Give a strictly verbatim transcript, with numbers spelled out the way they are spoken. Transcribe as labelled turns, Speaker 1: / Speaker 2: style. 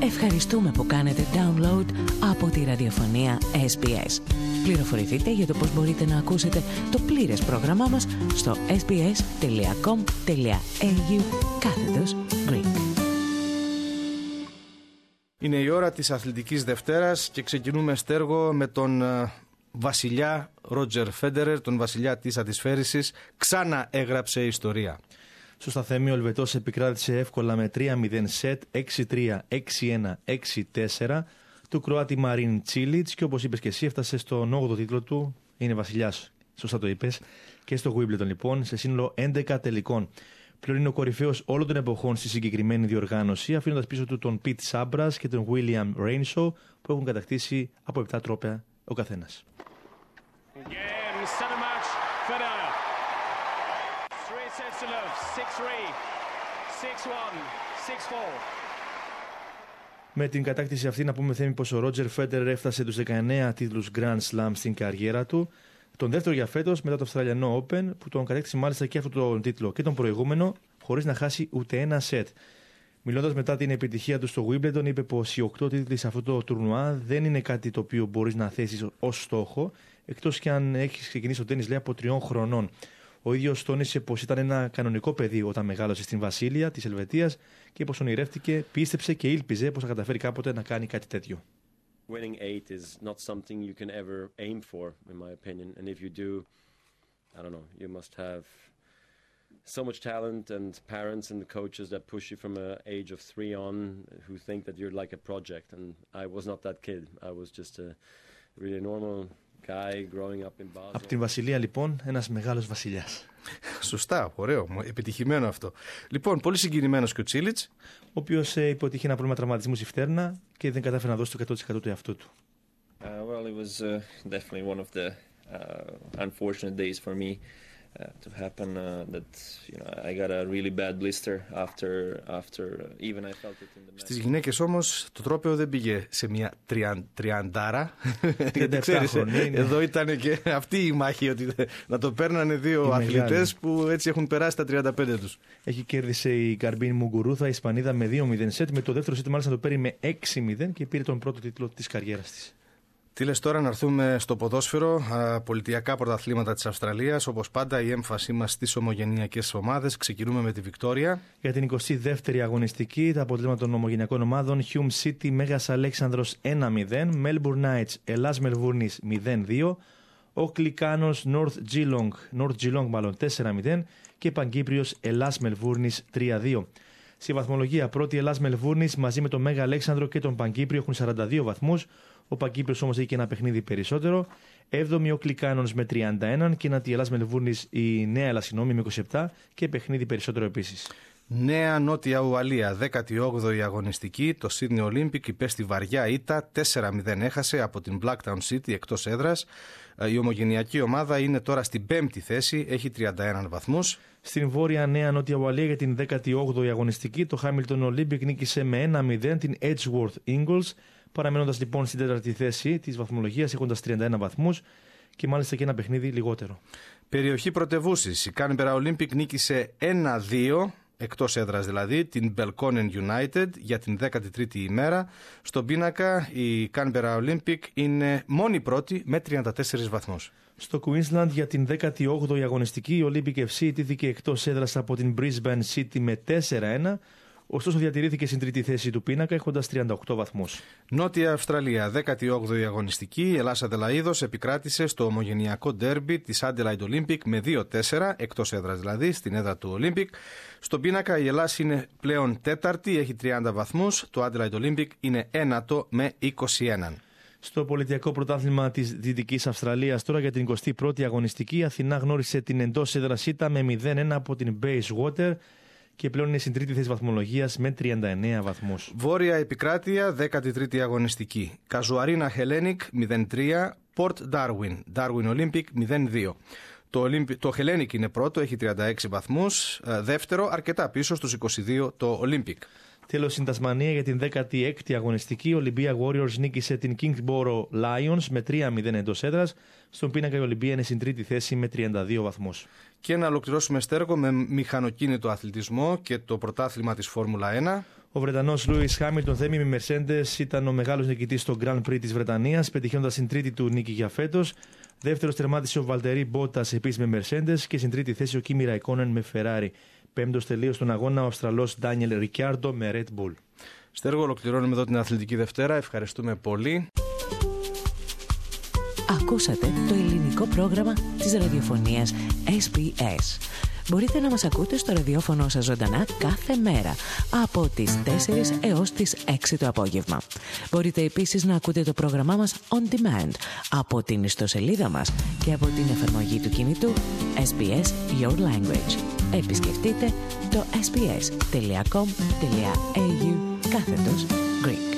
Speaker 1: Ευχαριστούμε που κάνετε download από τη ραδιοφωνία ες μπι ες. Πληροφορηθείτε για το πώς μπορείτε να ακούσετε το πλήρες πρόγραμμά μας στο sbs.com.au κάθετος Greek.
Speaker 2: Είναι η ώρα της Αθλητικής Δευτέρας και ξεκινούμε στέργο με τον uh, βασιλιά Ρότζερ Φέντερερ, τον βασιλιά της αντισφαίρισης. Ξανά έγραψε ιστορία.
Speaker 3: Στο σταθέμι ο Ελβετός επικράτησε εύκολα με τρία μηδέν σετ, έξι τρία, έξι ένα, έξι τέσσερα του Κροάτη Μαρίν Τσίλιτς και όπως είπες και εσύ έφτασε στον όγδοο τίτλο του, είναι βασιλιάς, σωστά το είπες, και στο Wimbledon λοιπόν σε σύνολο έντεκα τελικών. Πλέον είναι ο κορυφαίος όλων των εποχών στη συγκεκριμένη διοργάνωση, αφήνοντας πίσω του τον Πιτ Σάμπρας και τον William Renshaw που έχουν κατακτήσει από επτά τρόπαια ο καθένας. Με την κατάκτηση αυτή να πούμε Θέμη πως ο Ρότζερ Φέντερερ έφτασε τους δεκαεννέα τίτλους Grand Slam στην καριέρα του. Τον δεύτερο για φέτος μετά το Αυστραλιανό Open που τον κατέκτησε μάλιστα και αυτό τον τίτλο και τον προηγούμενο χωρίς να χάσει ούτε ένα σετ. Μιλώντας μετά την επιτυχία του στο Wimbledon είπε πως οι οκτώ τίτλοι σε αυτό το τουρνουά δεν είναι κάτι το οποίο μπορείς να θέσεις ως στόχο εκτός και αν έχεις ξεκινήσει το τένις λέει από τριών χρονών. Ο ίδιος τόνισε πως ήταν ένα κανονικό παιδί όταν μεγάλωσε στην Βασίλεια της Ελβετίας και πως ονειρεύτηκε, πίστεψε και ήλπιζε πως θα καταφέρει κάποτε να κάνει κάτι τέτοιο.
Speaker 4: Winning eight is not something you can ever aim for, in my opinion. And if you do, I don't know, you must have so much talent and parents and coaches that push you from an age of three on who think that you're like a project. And I was not that kid. I was just a really normal guy growing up in Basel.
Speaker 3: Από την Βασιλεία λοιπόν ένας μεγάλος βασιλιάς.
Speaker 2: Σωστά, ωραίο, επιτυχημένο αυτό. Λοιπόν, πολύ συγκινημένος και ο Τσίλιτς,
Speaker 3: ο οποίος ε, υποτύχει ένα πρόβλημα τραυματισμού στη φτέρνα και δεν κατάφερε να δώσει το εκατό τοις εκατό του εαυτού του.
Speaker 5: Uh, well, it was uh, definitely one of the uh, unfortunate days for me uh, to happen. Uh, that you know, I got a really bad blister after after uh, even I felt it in the match. Στις
Speaker 2: γυναίκες όμως το τρόπαιο δεν πήγε σε μια τριαν, τριαντάρα.
Speaker 3: Ξέρεις,
Speaker 2: εδώ ήταν και αυτή η μάχη ότι να το παίρνανε δύο αθλητές που έτσι έχουν περάσει τα τριάντα πέντε τους.
Speaker 3: Έχει κέρδισε η Καρμπίν Μουγκουρούθα, η Ισπανίδα με δύο μηδέν σετ, με το δεύτερο σετ μάλιστα το παίρνει με έξι μηδέν και πήρε τον πρώτο τίτλο της καριέρας της.
Speaker 2: Τι λες τώρα να έρθουμε στο ποδόσφαιρο, πολιτιακά πρωταθλήματα της Αυστραλίας, όπως πάντα η έμφασή μας στις ομογενειακές ομάδες. Ξεκινούμε με τη Βικτόρια.
Speaker 3: Για την εικοστή δεύτερη αγωνιστική, τα αποτελέσματα των ομογενειακών ομάδων: Hume City, Μέγας Αλέξανδρος ένα μηδέν, Melbourne Knights, Ελλάς Μελβούρνης μηδέν δύο, Oakley Canons, North Geelong, North Geelong μάλλον τέσσερα μηδέν και Παγκύπριος Ελλάς Μελβούρνης τρία δύο. Στη βαθμολογία, πρώτη Ελλάς Μελβούρνης μαζί με τον Μέγα Αλέξανδρο και τον Παγκύπριο έχουν σαράντα δύο βαθμούς. Ο Παγκύπριος όμως έχει και ένα παιχνίδι περισσότερο. Έβδομη ο Κλικάνονς με τριάντα ένα και ένατη η Ελλάς Μελβούρνης, η Νέα Ελλάς συγγνώμη, με είκοσι επτά και παιχνίδι περισσότερο επίσης.
Speaker 2: Νέα Νότια Ουαλία, δέκατη όγδοη αγωνιστική. Το Sydney Olympic υπέστη βαριά ήττα, τέσσερα μηδέν έχασε από την Blacktown City εκτός έδρας. Η ομογενειακή ομάδα είναι τώρα στην πέμπτη θέση, έχει τριάντα ένα βαθμούς.
Speaker 3: Στην Βόρεια Νέα Νότια Ουαλία για την δέκατη όγδοη αγωνιστική, το Hamilton Olympic νίκησε με ένα μηδέν την Edgeworth Eagles, παραμένοντας λοιπόν στην τέταρτη θέση της βαθμολογίας, έχοντας τριάντα ένα βαθμούς και μάλιστα και ένα παιχνίδι λιγότερο.
Speaker 2: Περιοχή πρωτευούσης, η Canberra Olympic νίκησε ένα δύο, εκτός έδρας δηλαδή, την Belconnen United για την δέκατη τρίτη ημέρα. Στον πίνακα η Canberra Olympic είναι μόνη πρώτη με τριάντα τέσσερις βαθμούς.
Speaker 3: Στο Queensland για την δέκατη όγδοη αγωνιστική, η Olympic εφ σι ιτήθηκε εκτός έδρας από την Brisbane City με τέσσερα ένα. Ωστόσο διατηρήθηκε στην τρίτη θέση του πίνακα έχοντας τριάντα οκτώ βαθμούς.
Speaker 2: Νότια Αυστραλία, δέκατη όγδοη αγωνιστική, η Ελλάς Αδελαΐδος επικράτησε στο ομογενειακό ντέρμπι της Adelaide Olympic με δύο τέσσερα, εκτός έδρας δηλαδή, στην έδρα του Olympic. Στον πίνακα η Ελλάς είναι πλέον τέταρτη, έχει τριάντα βαθμούς, το Adelaide Olympic είναι ένατο με είκοσι ένα.
Speaker 3: Στο πολιτιακό πρωτάθλημα της Δυτικής Αυστραλίας τώρα για την εικοστή πρώτη αγωνιστική, η Αθηνά γνώρισε την εντός έδρας ήττα με μηδέν ένα από την Bayswater και πλέον είναι στην τρίτη θέση βαθμολογίας με τριάντα εννέα βαθμούς.
Speaker 2: Βόρεια Επικράτεια, δέκατη τρίτη αγωνιστική. Καζουαρίνα Hellenic μηδέν τρία, Port Darwin, Darwin Olympic μηδέν δύο. Το, Olympic, το Hellenic είναι πρώτο, έχει τριάντα έξι βαθμούς. Δεύτερο, αρκετά πίσω στους είκοσι δύο το Olympic.
Speaker 3: Τέλος, στην Τασμανία για την δέκατη έκτη αγωνιστική, η Olympia Warriors νίκησε την Kingsborough Lions με τρία μηδέν εντός έδρας. Στον πίνακα η Olympia είναι στην τρίτη θέση με τριάντα δύο βαθμούς.
Speaker 2: Και να ολοκληρώσουμε στέργο με μηχανοκίνητο αθλητισμό και το πρωτάθλημα της Φόρμουλα ένα.
Speaker 3: Ο Βρετανός Λούις Χάμιλτον, θέμη με Mercedes, ήταν ο μεγάλος νικητής στο Grand Prix της Βρετανίας, πετυχαίνοντας την τρίτη του νίκη για φέτος. Δεύτερος τερμάτισε ο Βαλτερί Μπότας επίσης με Mercedes και στην τρίτη θέση ο Κίμι Ραϊκόνεν με Ferrari. Πέμπτος τελείωσε τον αγώνα ο Αυστραλός Ντάνιελ Ρικιάρντο με Red Bull.
Speaker 2: Στέργο, ολοκληρώνουμε εδώ την Αθλητική Δευτέρα. Ευχαριστούμε πολύ.
Speaker 1: Ακούσατε το ελληνικό πρόγραμμα της ραδιοφωνίας ες μπι ες. Μπορείτε να μας ακούτε στο ραδιόφωνο σας ζωντανά κάθε μέρα από τις τέσσερις έως τις έξι το απόγευμα. Μπορείτε επίσης να ακούτε το πρόγραμμά μας on demand από την ιστοσελίδα μας και από την εφαρμογή του κινητού ες μπι ες Your Language. Επισκεφτείτε το ες μπι ες τελεία κομ τελεία έι γιου κάθετος Greek.